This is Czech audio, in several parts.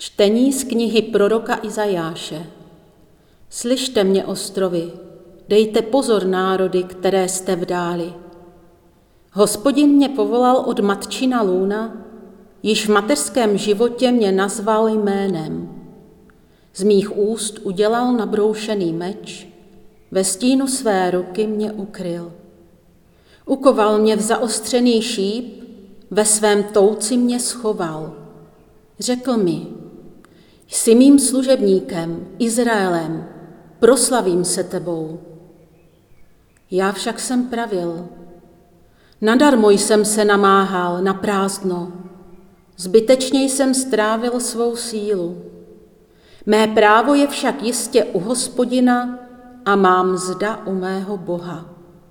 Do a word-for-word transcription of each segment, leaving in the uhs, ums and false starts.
Čtení z knihy proroka Izajáše. Slyšte mě, ostrovy, dejte pozor, národy, které jste v dáli. Hospodin mě povolal od matčina lůna, již v mateřském životě mě nazval jménem. Z mých úst udělal nabroušený meč, ve stínu své ruky mě ukryl. Ukoval mě v zaostřený šíp, ve svém touci mě schoval. Řekl mi, jsi mým služebníkem, Izraelem, proslavím se tebou. Já však jsem pravil, nadarmo jsem se namáhal na prázdno, zbytečně jsem strávil svou sílu. Mé právo je však jistě u Hospodina a mám mzda u mého Boha.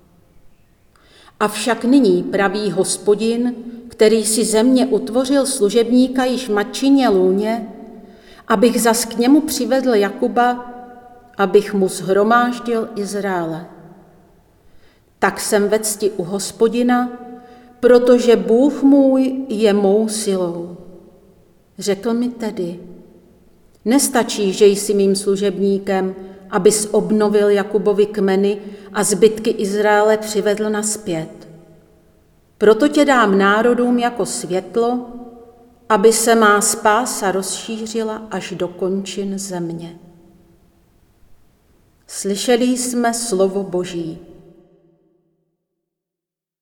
Avšak nyní praví Hospodin, který si ze mě utvořil služebníka již v matčině lůně, abych zas k němu přivedl Jakuba, abych mu shromáždil Izraele. Tak jsem ve cti u Hospodina, protože Bůh můj je mou silou. Řekl mi tedy, nestačí, že jsi mým služebníkem, abys obnovil Jakubovi kmeny a zbytky Izraele přivedl nazpět. Proto tě dám národům jako světlo, aby se má spása rozšířila až do končin země. Slyšeli jsme slovo Boží.